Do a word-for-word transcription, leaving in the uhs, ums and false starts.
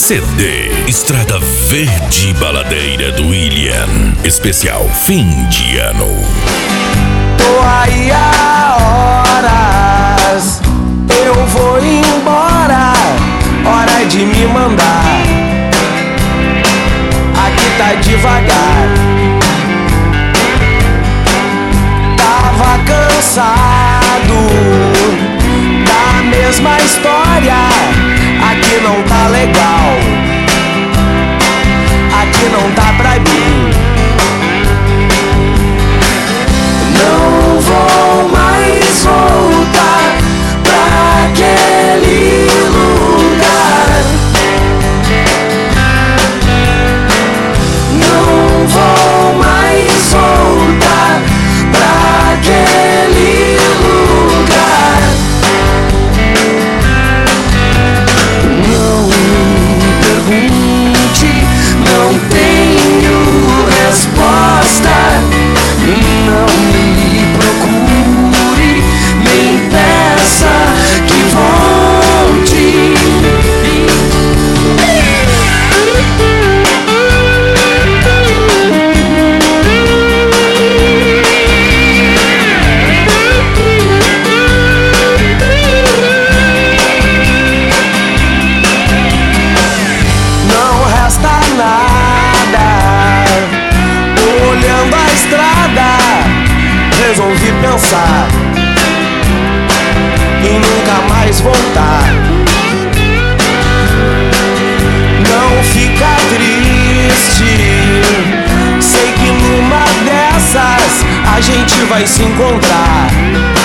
C D Estrada Verde Baladeira do William. Especial fim de ano. Tô aí há horas, eu vou embora, hora de me mandar. Aqui tá devagar, tava cansado da mesma história. Aqui não tá legal, aqui não tá pra mim. Não vou mais voltar pra aquele lugar. Não vou mais voltar pra aquele lugar. Não me pergunte, não tenho resposta. Não me procure, nem peça que volte. Não resta nada, olhando a estrada, resolvi pensar em nunca mais voltar. Não fica triste, sei que numa dessas a gente vai se encontrar.